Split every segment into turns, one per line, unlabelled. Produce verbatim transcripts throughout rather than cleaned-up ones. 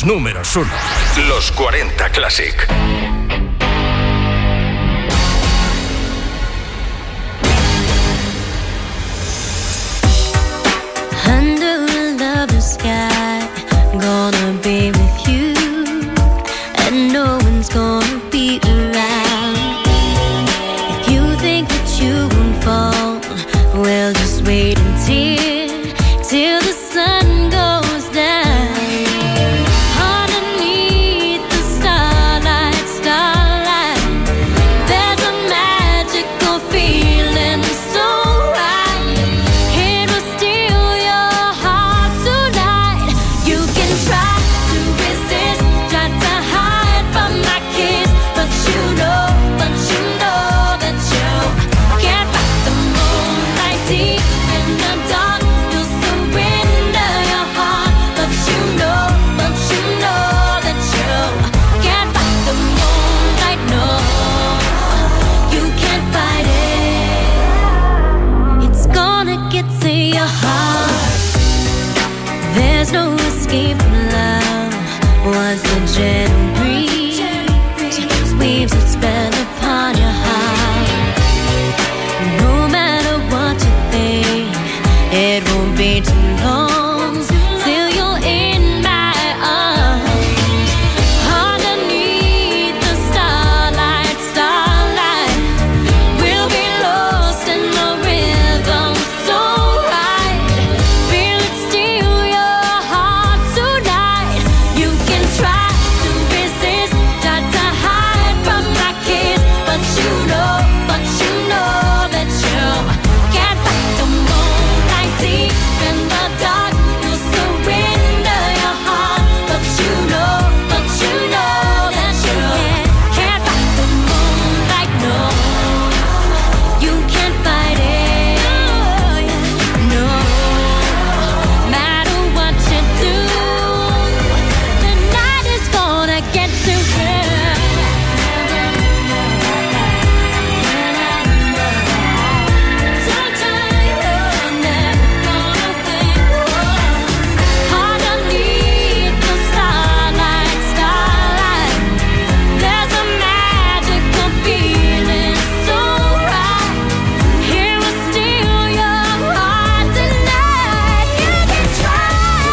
los números uno.
Los cuarenta Classic.
Under the sky, gonna be with you, and no one's gonna be around. If you think that you won't fall, well, just wait until, till the sun goes down. Underneath the starlight, starlight, there's a magical feeling so right. It will steal your heart tonight. You can try to resist, try to hide from my kiss, but you know, but you know that you can't fight the moonlight deep in the dark. You'll surrender your heart, but you know, but you know that you can't fight the moonlight. No, you can't fight it. It's gonna get to your heart. There's no escape from love. Once the gentle breeze weaves its spell upon your heart, no matter what you think, it won't be too long till you're in my arms. Underneath the starlight, starlight, we'll be lost in the rhythm so right. Feel it steal your heart tonight. You can try to resist, try to hide from my kiss, but you know, but you know that you can't fight the moonlight deep in the dark. You'll surrender your heart, but you know, but you know that you can't fight the moonlight. No, you can't fight it. No, matter what you do, the night is gonna get to you. Underneath the starlight, starlight, there's a magical feeling so right. It will steal your heart tonight. You can try,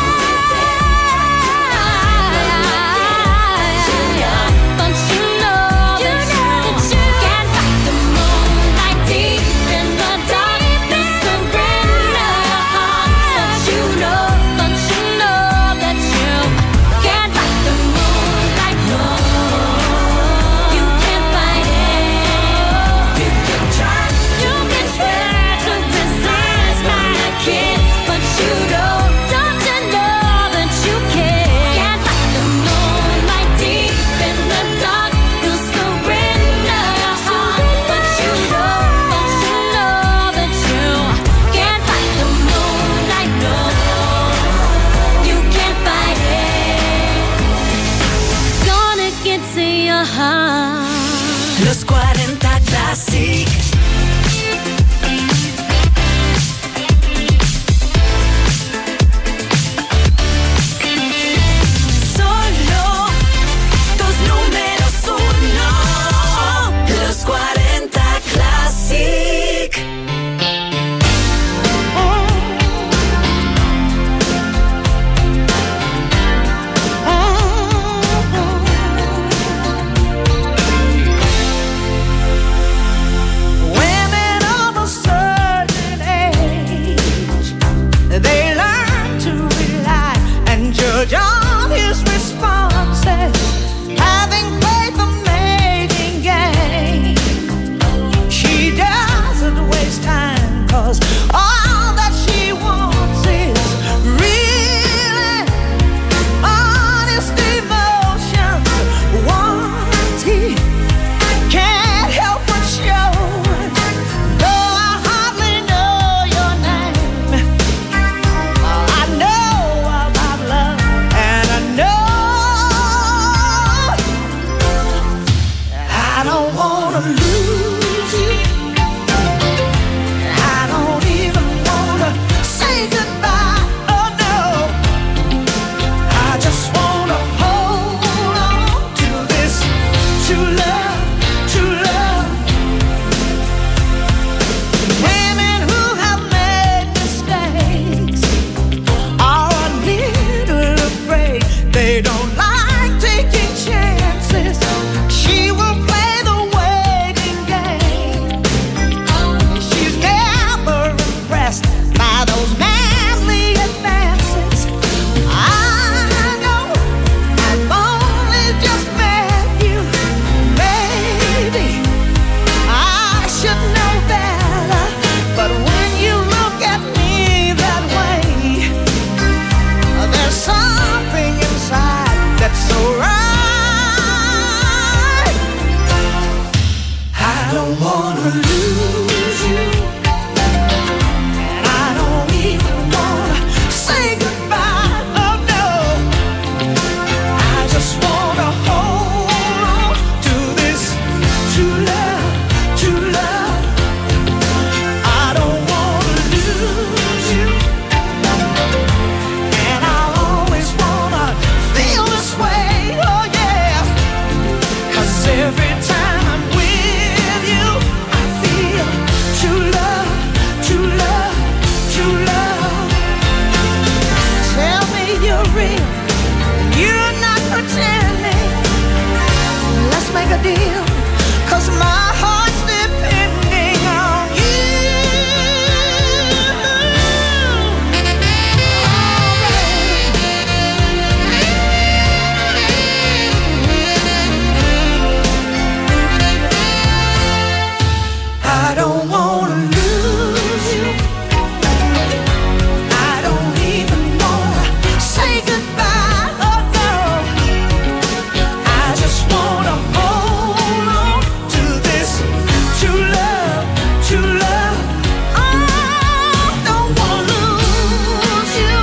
but you know that you can't fight the moonlight deep in the dark. You surrender your heart, but you know, but you know that you can't fight the moonlight. No, you can't fight it. You can try, you can try to resist my kiss, but you know, don't you know that you can't fight the moonlight deep in the dark. You surrender your heart, but you know, but you know that you can't fight the moonlight. No, you can't fight it. It's gonna get to your heart.
Los cuarenta Classic. Solo tus números uno. Los cuarenta Classic.
When
every time I'm with you, I feel true love, true love, true love. Tell me you're real, you're not pretending. Let's make a deal, 'cause my heart's depending on you. I don't wanna lose you. I don't even wanna say goodbye, oh no. I just wanna hold on to this true love, true love. I don't wanna lose you.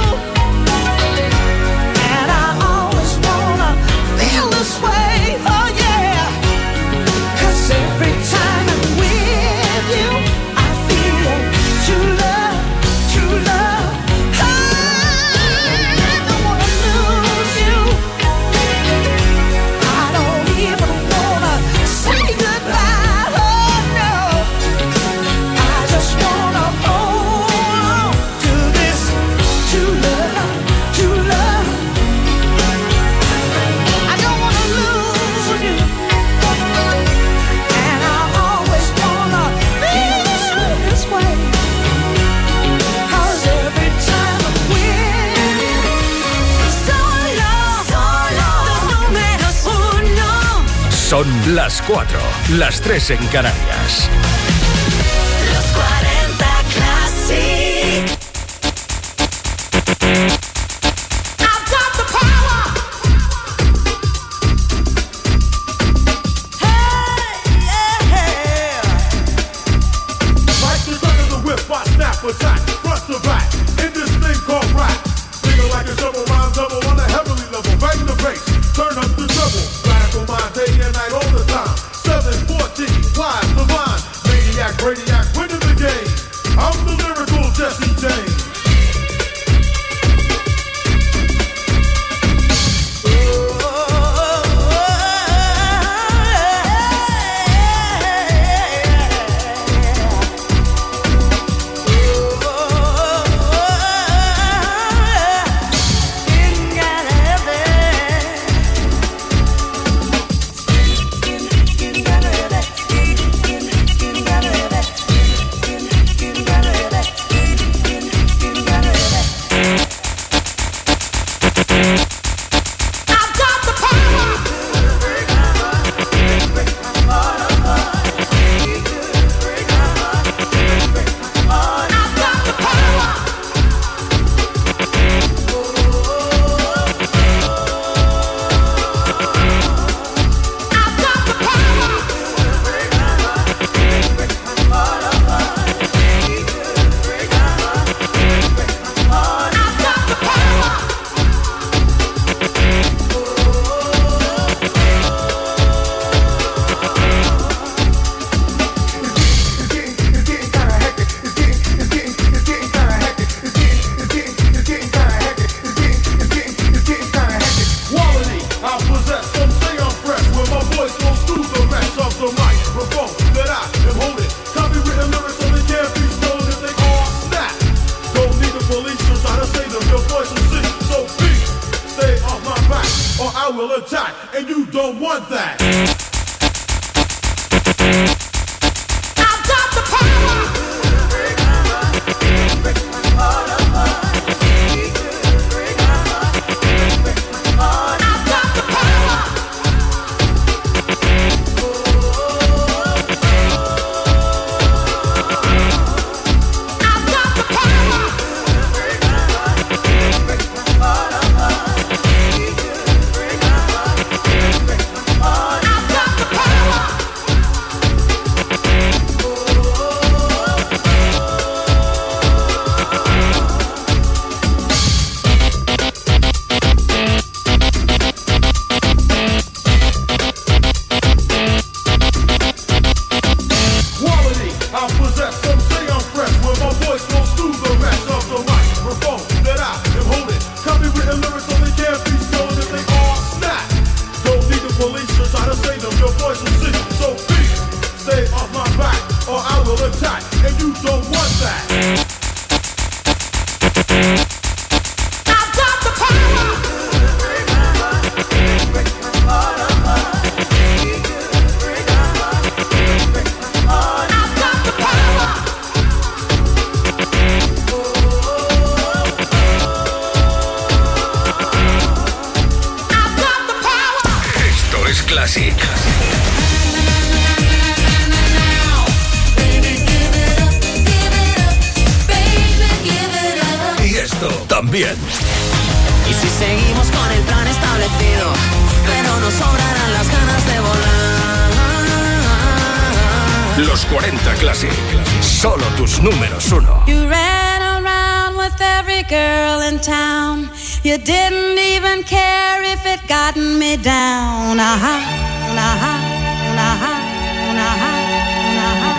And I always wanna feel this way, oh yeah. 'Cause every time I'm with you, I feel true love, true love. I don't wanna lose you. I don't even wanna say goodbye, oh no. I just wanna hold on to this true love, true love. I don't wanna lose you. And I always wanna feel this way, this way. 'Cause every time I'm with you, solo, solo, los números uno.
Son las cuatro, las tres en Canarias.
Los cuarenta Classic.
I've got the power. Hey, yeah.
Like the son of the whip, I snap attack, front to back, in this thing called rap. Feel like a shovel round double on a heavenly level. Bang the bass, turn up the treble. Radical mind day and night all the time. seven fourteen, wise, divine. Maniac, radiac, winning the game. I'm the lyrical Jesse James.
I've got the power. I've got the power. I've got the power. I've got the power.
Quality, I possess, some say I'm fresh. When my voice goes through the rest of the microphone that I am holding. Copywritten lyrics only can't be stolen if they all snap. Don't need the police to try to save them, your voice will sing. So please, stay off my back, or I will attack, and you don't want that.
I've got the power. I've got the power. I've got the power. I've got
Y esto también.
Y si seguimos con el plan establecido, pero nos sobrarán las ganas de volar.
Los cuarenta Classic. Solo tus números uno.
You ran around with every girl in town. You didn't even care if it gotten me down. Aha, aha, aha, aha, aha.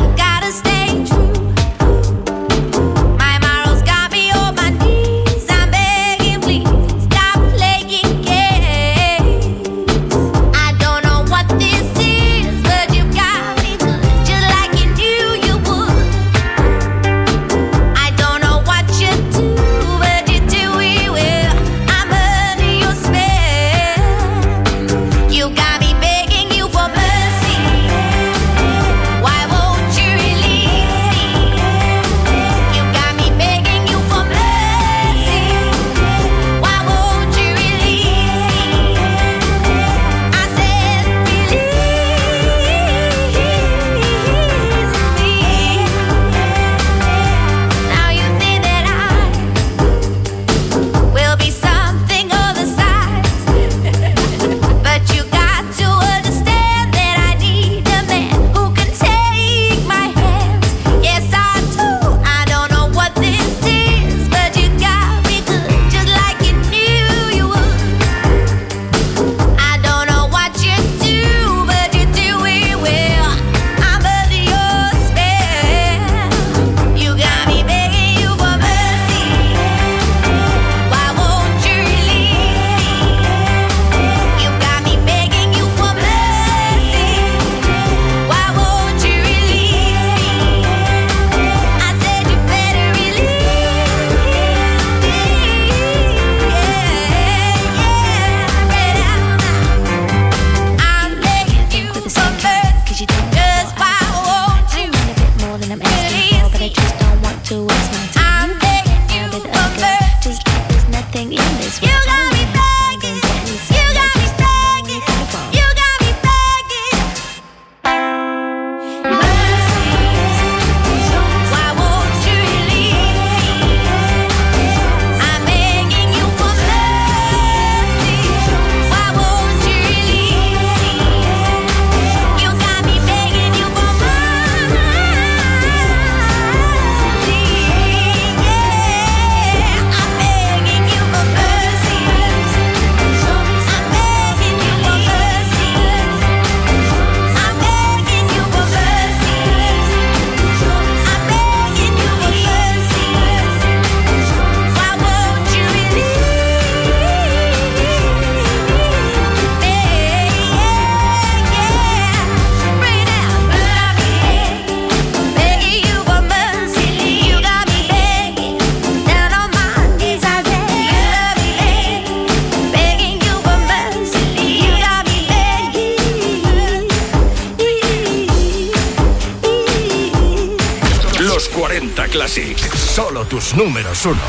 I'm
Solo tus números uno.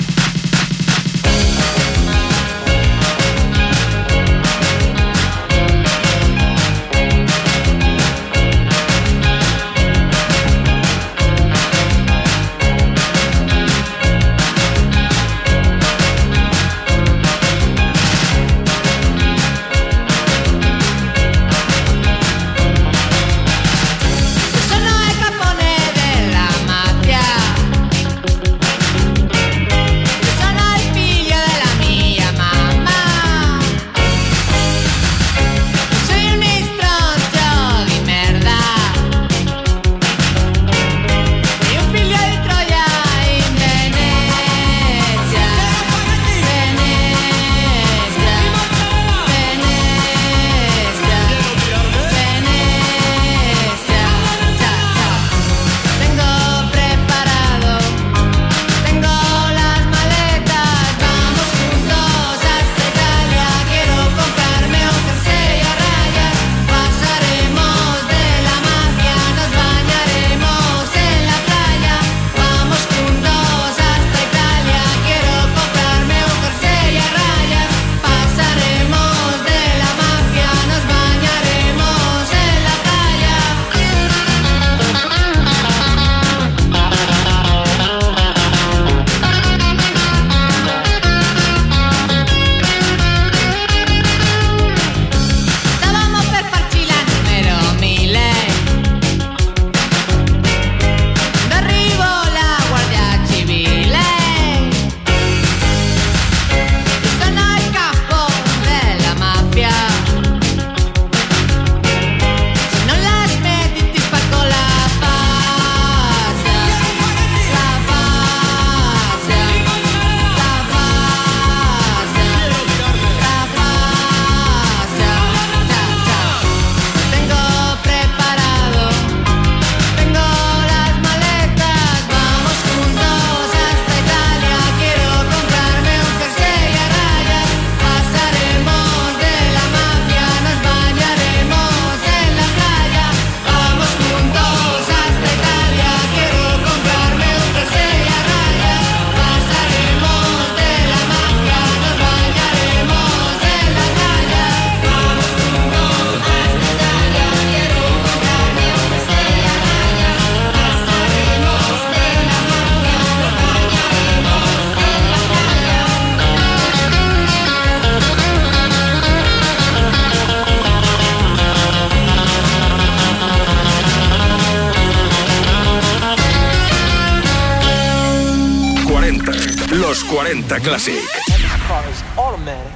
Los cuarenta Classic.
That car is automatic.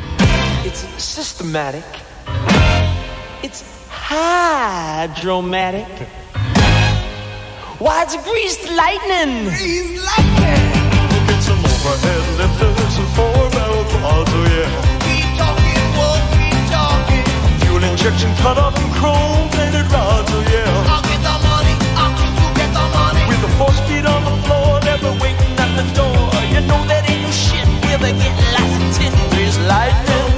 It's systematic. It's hydromatic. Why, it's greased lightning. Greased lightning.
Get some overhead lifters and four-barrel quads, oh yeah.
Keep talking, won't keep talking.
Fuel injection cut up and chrome-plated rods, oh yeah.
I'll get the money, I'll keep you get the money.
With the four-speed on the floor, never waiting at the door. You know that ain't no shit, we'll be getting lots of tin. Greased lightning.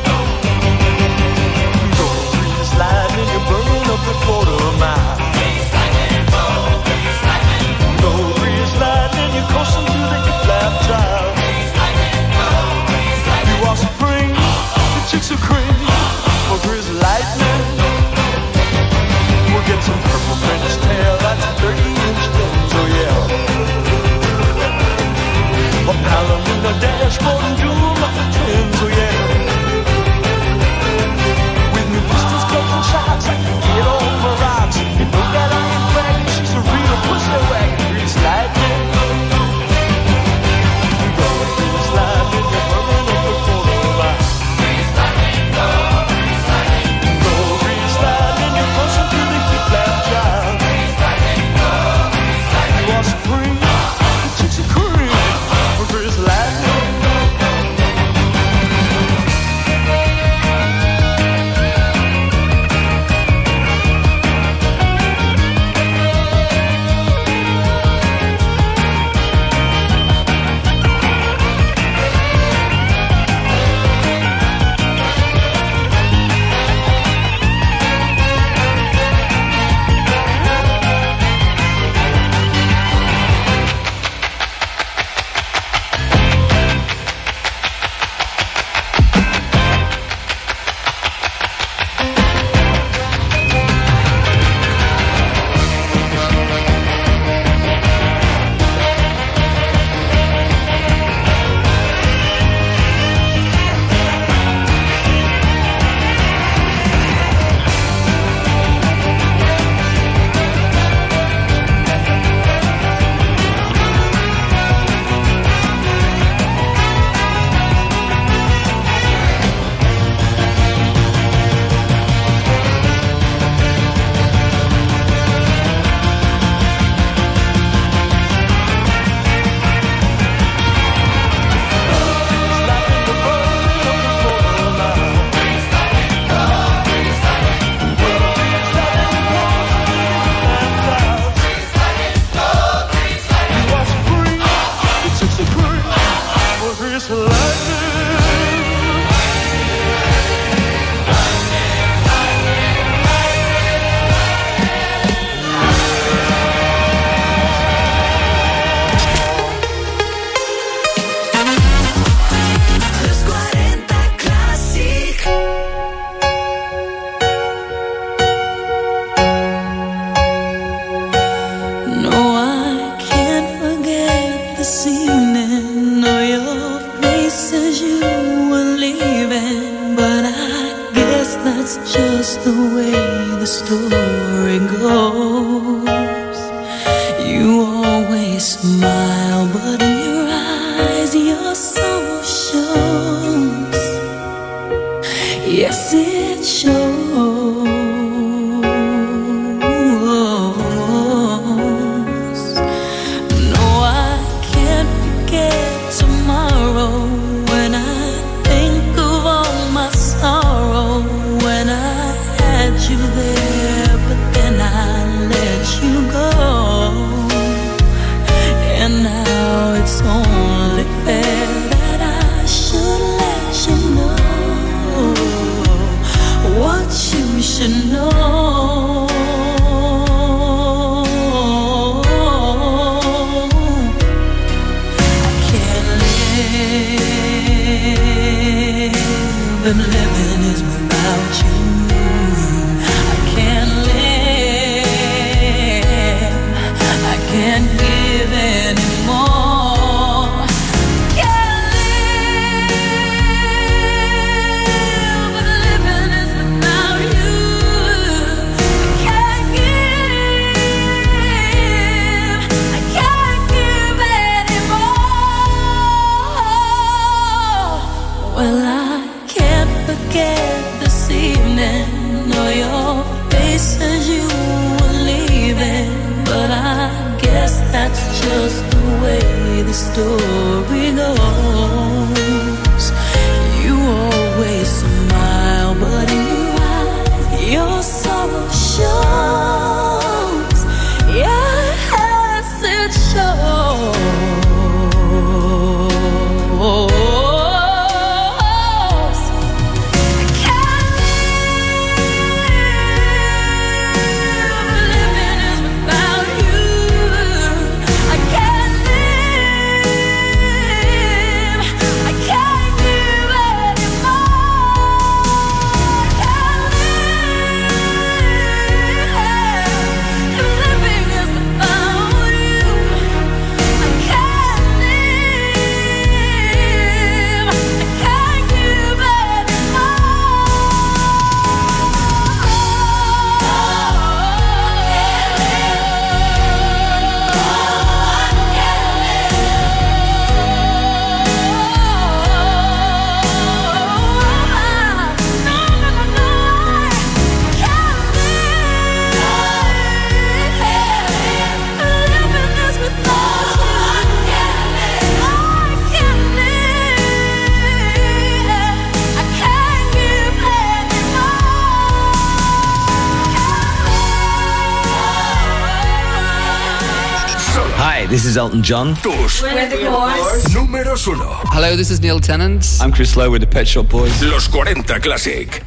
Go greased lightning, you're burning up the quarter mile.
Greased lightning, oh, greased lightning.
Go greased lightning, you're coasting through the hip lap drive.
but in your eyes your sorrow shows. Yes, it shows. No, I can't forget tomorrow when I think of all my sorrow. When I had you there, but then I let you go. And now it's only fair that I should let you know what you should know. I can't live, and living is without you. I can't live, I can't give anymore. Can't live, but living is without you. I can't give, I can't give anymore. Well, I can't forget this evening or your face as you were leaving, but I guess that's just the way the story goes. You always smile, but in your eyes your sorrow shows. Yes, it shows. I can't live, living is without you. I can't live, I can't give anymore. I can't live, living is without you. I can't live, I can't give
Hi, this is Elton John.
Tus números uno.
Hello, this is Neil Tennant.
I'm Chris Lowe with the Pet Shop Boys.
Los cuarenta Classic.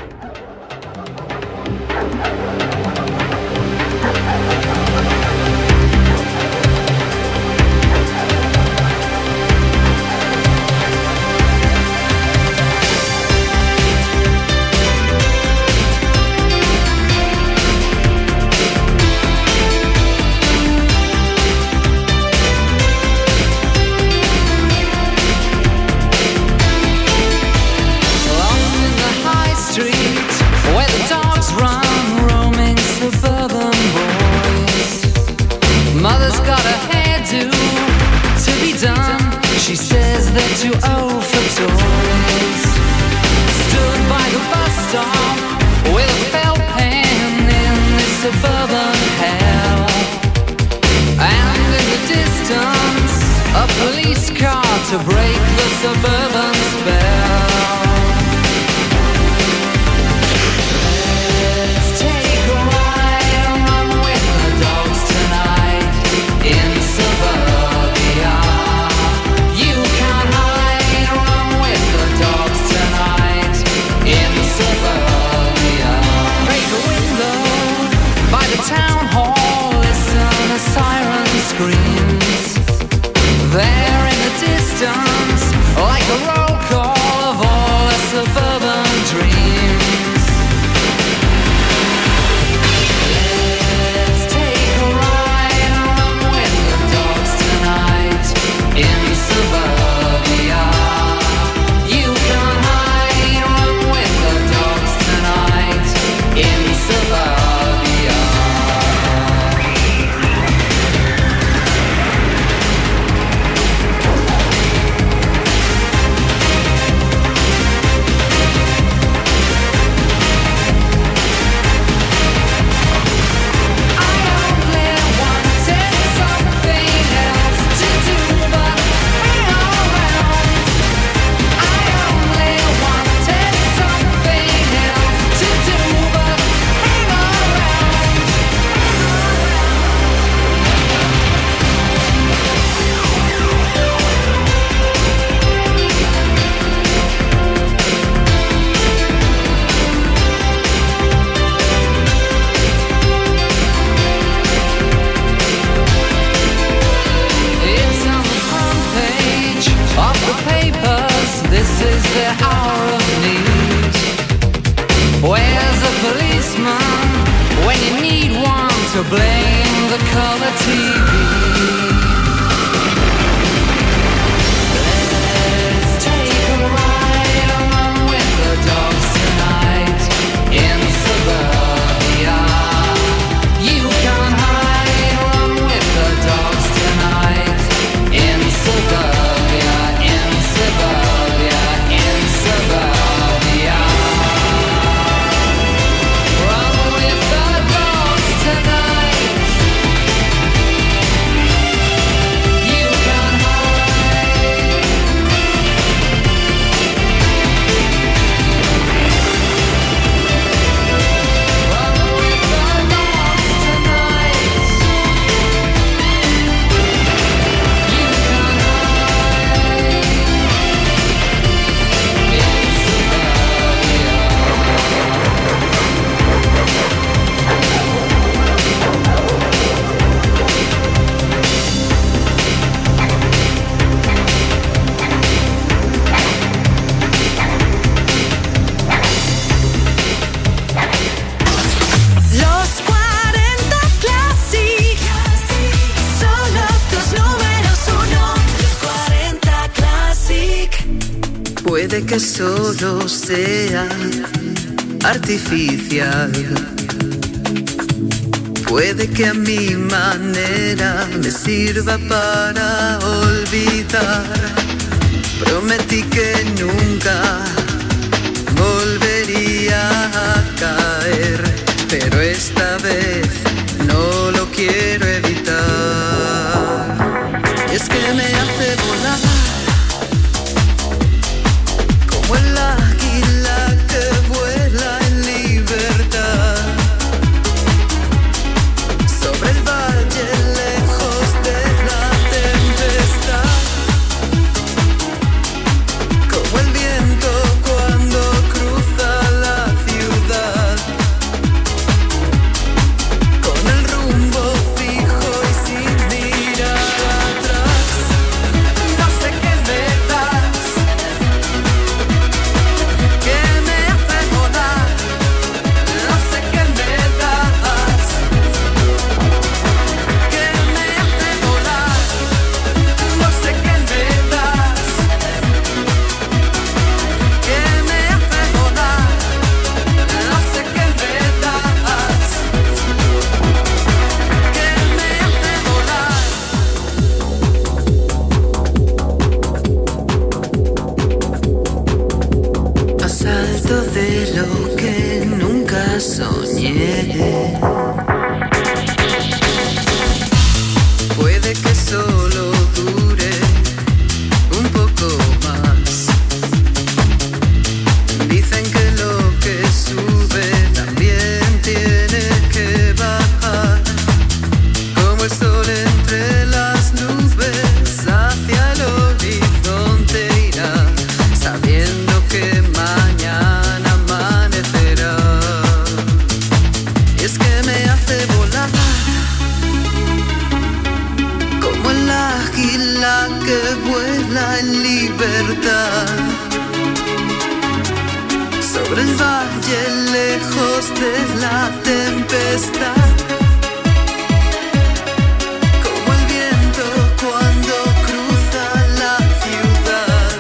Lost in the high street where the dogs run, roaming suburban boys. Mother's got a hairdo to be done. She says they're too old for toys. Stood by the bus stop with a felt pen in this suburban hell. And in the distance, a police car to break the suburban spell. Let's take a ride and run with the dogs tonight in suburbia. You can't hide, run with the dogs tonight in suburbia. Break a window by the town hall, listen as siren screams. There in the distance, like a roll call of all the suburban dreams. Let's take a ride and run with the dogs tonight in suburbia. You can't hide, run with the dogs tonight in suburbia.
Puede que solo sea artificial. Puede que a mi manera me sirva para olvidar. Prometí que nunca volvería a caer, pero esta vez no lo quiero evitar. Y es que me hace volar como el águila que vuela en libertad sobre el valle lejos de la tempestad, como el viento cuando cruza la ciudad, con el rumbo fijo y sin mirar atrás. No sé qué me das, que me hace volar. No sé qué me das, que me hace volar. No sé qué me das, que me hace volar. No sé qué me das, que me hace volar. A salto de lo que nunca soñé. Puede que solo dure un poco más. Dicen que lo que sube también tiene que bajar, como el sol entre las nubes hacia el horizonte irá, sabiendo que mañana amanecerá. Y es que me hace volar como el águila que vuela en libertad sobre el valle lejos de la tempestad, como el viento cuando cruza la ciudad,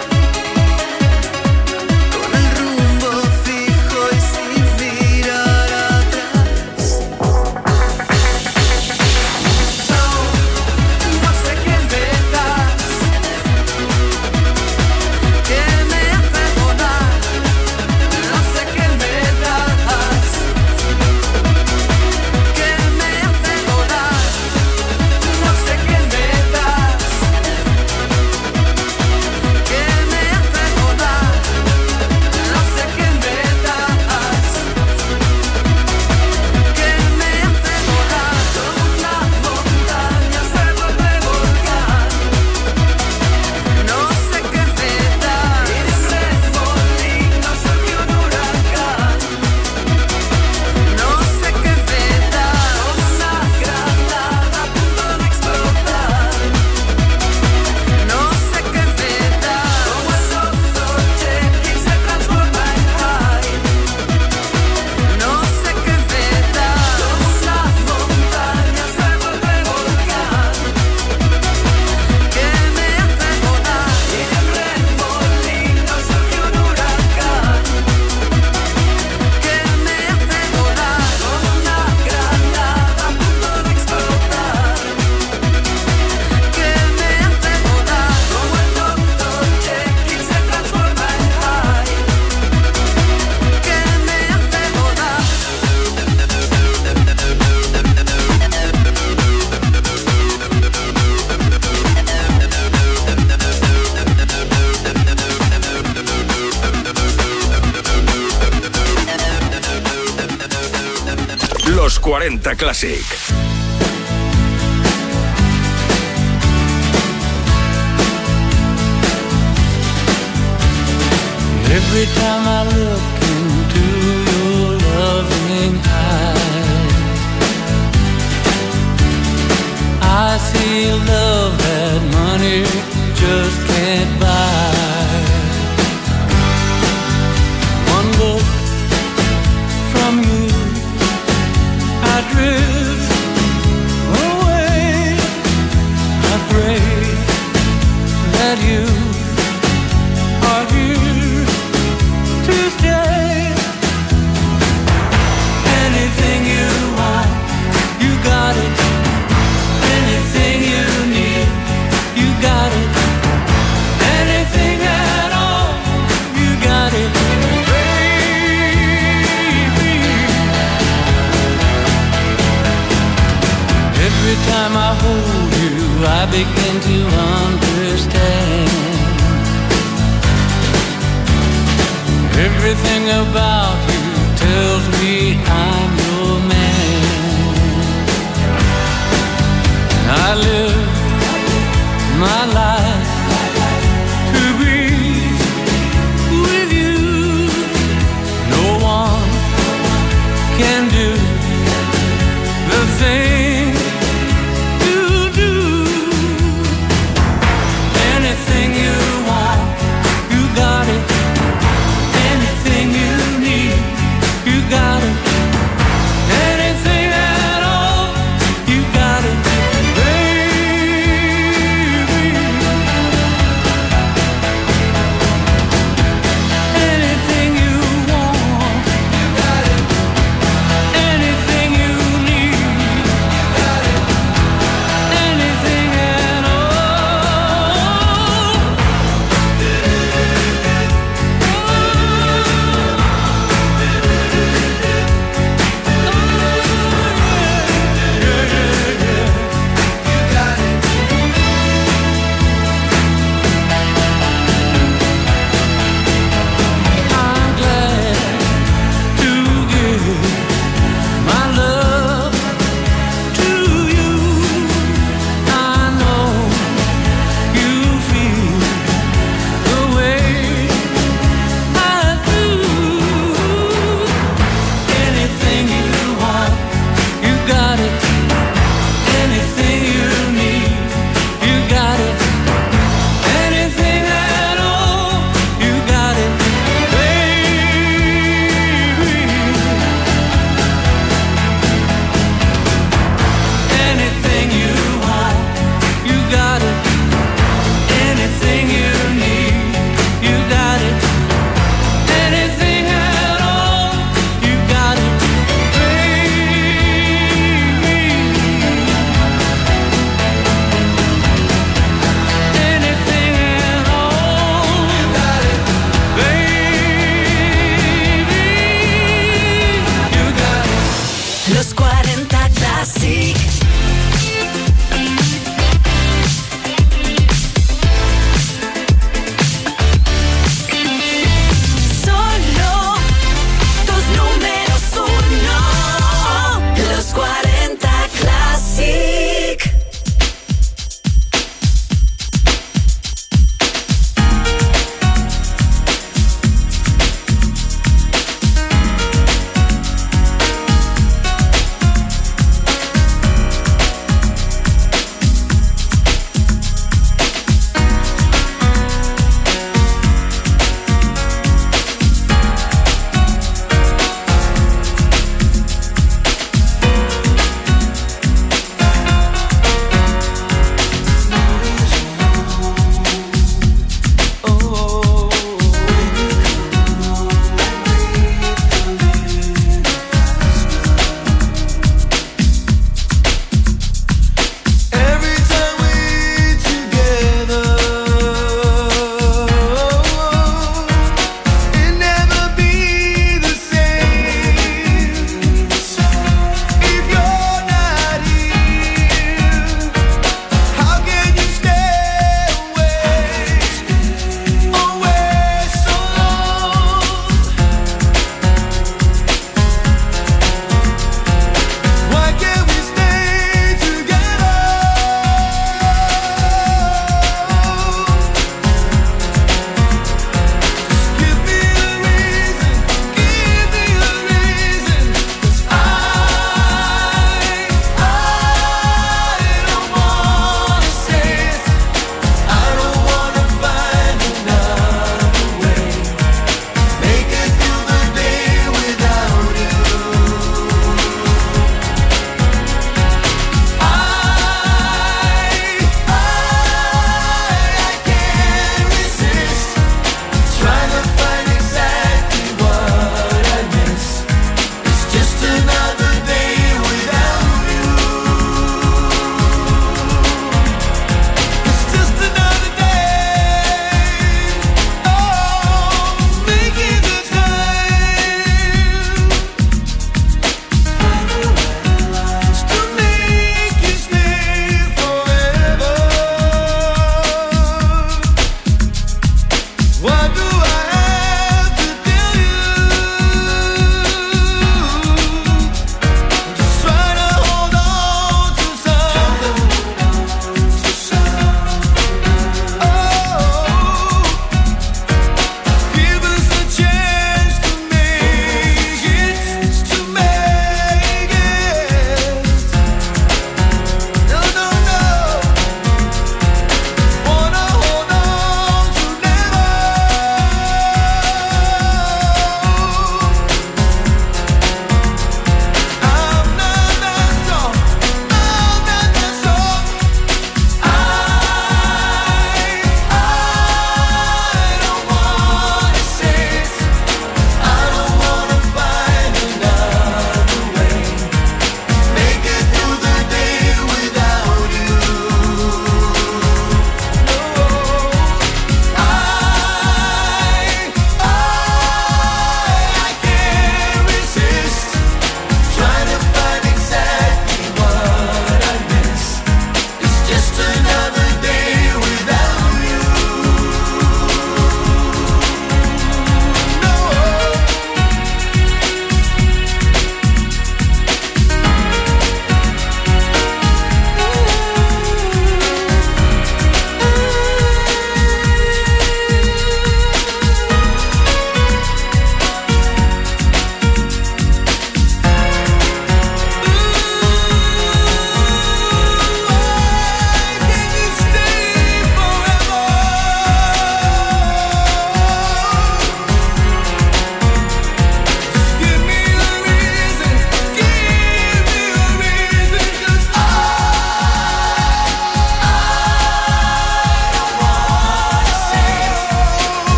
con el rumbo fijo y sin mirar atrás. No, no sé qué me das, que me hace volar. No sé qué me das, que me hace volar. No sé qué me das, que me hace volar. No sé qué me das, que me hace volar. Como una montaña se vuelve volcán. No sé qué me das, y de un remolino surgió un huracán. No sé qué me das, como una granada a punto de explotar. No sé qué me das, como el doctor Jekyll se transforma en Hyde. No sé qué me das, como una montaña se vuelve volcán. Que me hace volar, y de un remolino surgió un huracán. Que me hace volar, como una granada a punto de explotar. Que me hace volar, como el doctor Jekyll se transforma en Hyde. Que me hace volar.
Los cuarenta Classic.
Every time I look into your loving eyes, I see love that money just can't buy. One look from you, I drift away. I pray that you are here begin to understand. Everything about you tells me I'm your man. I live my life to be with you. No one can do the thing you do. Anything you want, you got it. Anything you need, you got it. Anything at all, you got it, baby.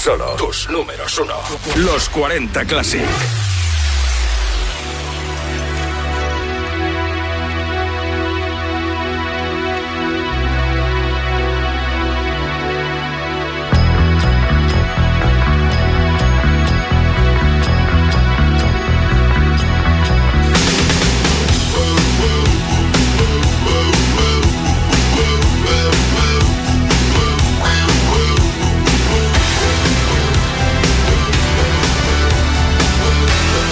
Solo tus números uno. Los cuarenta Classic.
We'll be right back.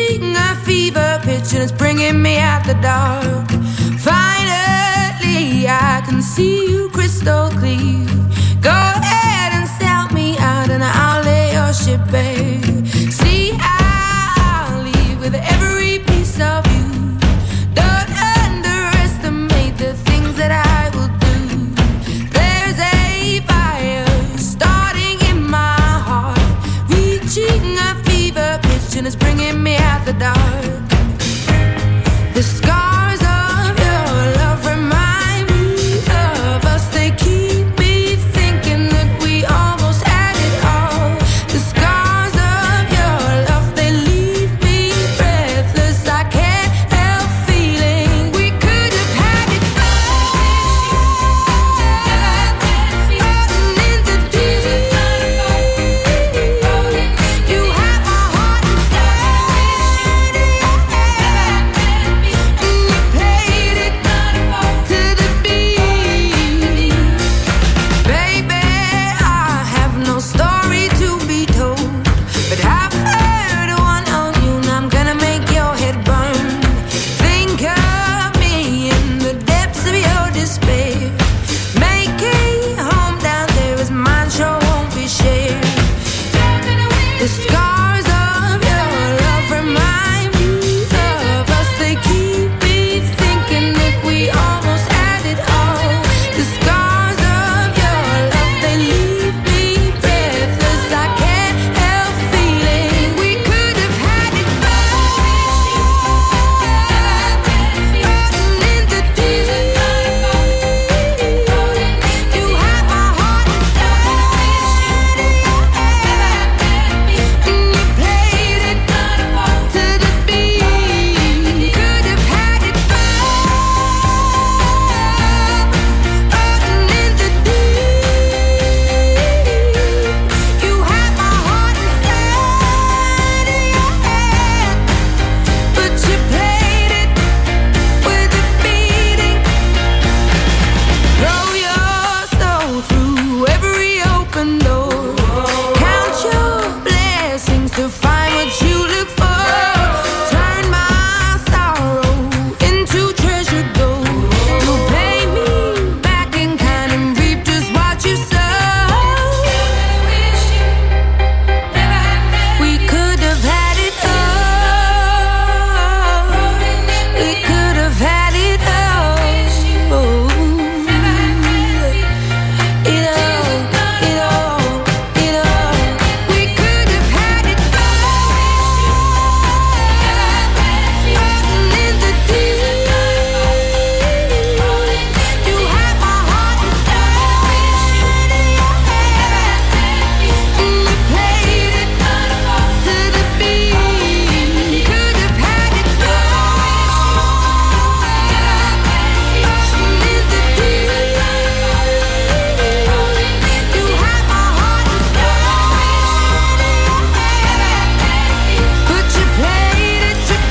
reaching a fever pitch and it's bringing me out the dark. Finally, I can see you crystal clear.